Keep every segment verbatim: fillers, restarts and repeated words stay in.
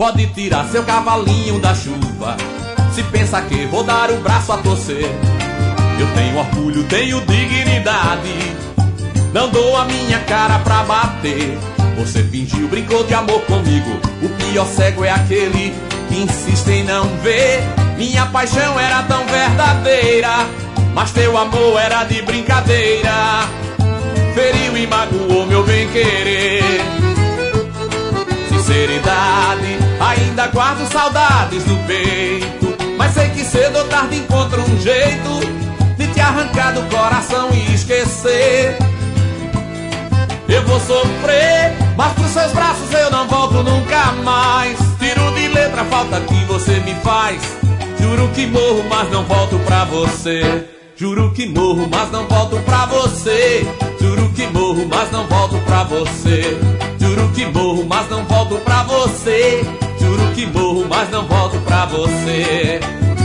Pode tirar seu cavalinho da chuva, se pensa que vou dar o braço a torcer. Eu tenho orgulho, tenho dignidade, não dou a minha cara pra bater. Você fingiu, brincou de amor comigo, o pior cego é aquele que insiste em não ver. Minha paixão era tão verdadeira, mas teu amor era de brincadeira. Feriu e magoou meu bem-querer. Sinceridade, ainda guardo saudades no peito, mas sei que cedo ou tarde encontro um jeito de te arrancar do coração e esquecer. Eu vou sofrer, mas pros seus braços eu não volto nunca mais. Tiro de letra a falta que você me faz. Juro que morro, mas não volto pra você. Juro que morro, mas não volto pra você. Juro que morro, mas não volto pra você. Juro que morro, mas não volto pra você. Juro que morro, mas não volto pra você.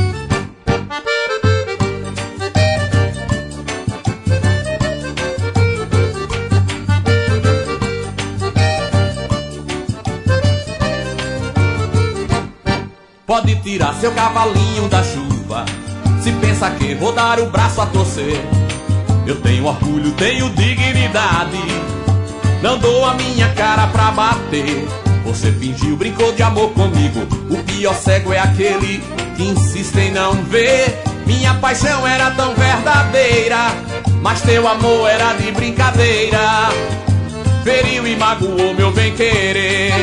Pode tirar seu cavalinho da chuva, se pensa que vou dar o braço a torcer. Eu tenho orgulho, tenho dignidade, não dou a minha cara pra bater. Você fingiu, brincou de amor comigo, o pior cego é aquele que insiste em não ver. Minha paixão era tão verdadeira, mas teu amor era de brincadeira. Feriu e magoou meu bem-querer.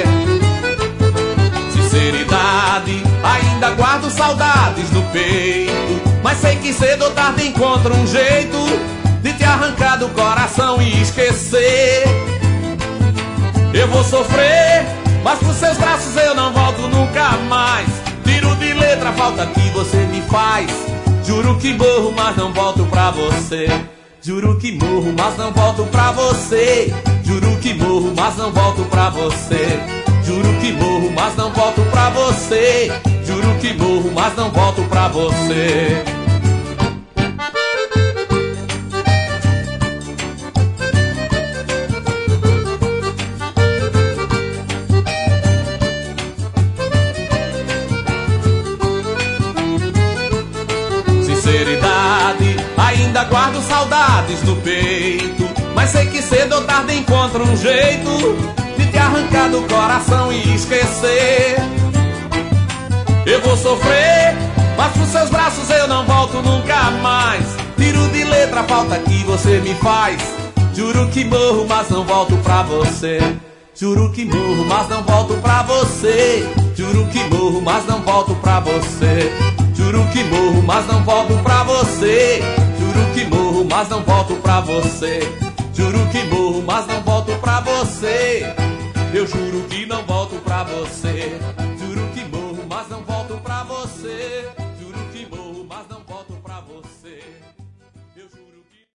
Sinceridade, ainda guardo saudades no peito, mas sei que cedo ou tarde encontro um jeito de te arrancar do coração e esquecer. Eu vou sofrer, mas pros seus braços eu não volto nunca mais. Tiro de letra a falta que você me faz. Juro que morro, mas não volto pra você. Juro que morro, mas não volto pra você. Juro que morro, mas não volto pra você. Juro que morro, mas não volto pra você. Juro que morro, mas não volto pra você. Sinceridade, ainda guardo saudades no peito, mas sei que cedo ou tarde encontro um jeito de te arrancar do coração e esquecer. Eu vou sofrer, mas pros seus braços eu não volto nunca mais. Tiro de letra a falta que você me faz. Juro que morro, mas não volto pra você. Juro que morro, mas não volto pra você. Juro que morro, mas não volto pra você. Juro que morro, mas não volto pra você. Juro que morro, mas não volto pra você. Juro que morro, mas não volto pra você. Eu juro que não volto pra você.